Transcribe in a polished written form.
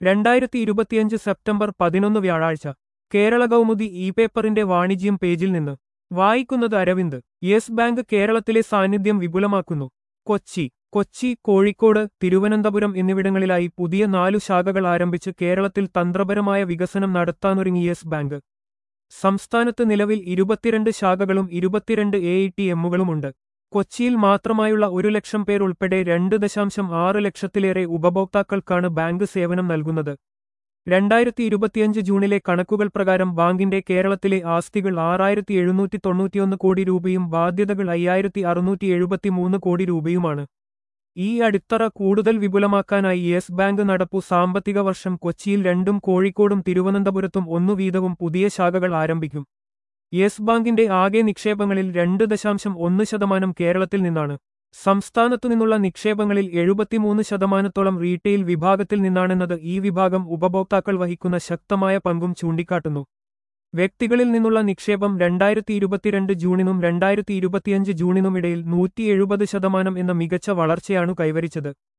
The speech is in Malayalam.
2025 സെപ്റ്റംബർ 11 വ്യാഴാഴ്ച കേരള കൗമുദി ഇ പേപ്പറിന്റെ വാണിജ്യം പേജിൽ നിന്ന് വായിക്കുന്നത് അരവിന്ദ്. യെസ് ബാങ്ക് കേരളത്തിലെ സാന്നിധ്യം വിപുലമാക്കുന്നു. കൊച്ചി, കോഴിക്കോട്, തിരുവനന്തപുരം എന്നിവിടങ്ങളിലായി പുതിയ 4 ശാഖകൾ ആരംഭിച്ച് കേരളത്തിൽ തന്ത്രപരമായ വികസനം നടത്താനൊരുങ്ങി യെസ് ബാങ്ക്. സംസ്ഥാനത്ത് നിലവിൽ 22 ശാഖകളും 22 ATMകളുമുണ്ട്. കൊച്ചിയിൽ മാത്രമായുള്ള 1 ലക്ഷം പേർ ഉൾപ്പെടെ 2.6 ലക്ഷത്തിലേറെ ഉപഭോക്താക്കൾക്കാണ് ബാങ്ക് സേവനം നൽകുന്നത്. 2025 ജൂണിലെ കണക്കുകൾ പ്രകാരം ബാങ്കിന്റെ കേരളത്തിലെ ആസ്തികൾ 6,791 കോടി രൂപയും ബാധ്യതകൾ 5,673 കോടി രൂപയുമാണ്. ഈ അടിത്തറ കൂടുതൽ വിപുലമാക്കാനായി യെസ് ബാങ്ക് നടപ്പു സാമ്പത്തിക വർഷം കൊച്ചിയിൽ 2ഉം കോഴിക്കോടും തിരുവനന്തപുരത്തും 1 വീതവും പുതിയ ശാഖകൾ ആരംഭിക്കും. യെസ് ബാങ്കിന്റെ ആകെ നിക്ഷേപങ്ങളിൽ 2.1% കേരളത്തിൽ നിന്നാണ്. സംസ്ഥാനത്തു നിന്നുള്ള നിക്ഷേപങ്ങളിൽ 73% റീറ്റെയിൽ വിഭാഗത്തിൽ നിന്നാണെന്നത് ഈ വിഭാഗം ഉപഭോക്താക്കൾ വഹിക്കുന്ന ശക്തമായ പങ്കും ചൂണ്ടിക്കാട്ടുന്നു. വ്യക്തികളിൽ നിന്നുള്ള നിക്ഷേപം 2022 ജൂണിനും 2025 ജൂണിനുമിടയിൽ 170% എന്ന മികച്ച വളർച്ചയാണു കൈവരിച്ചത്.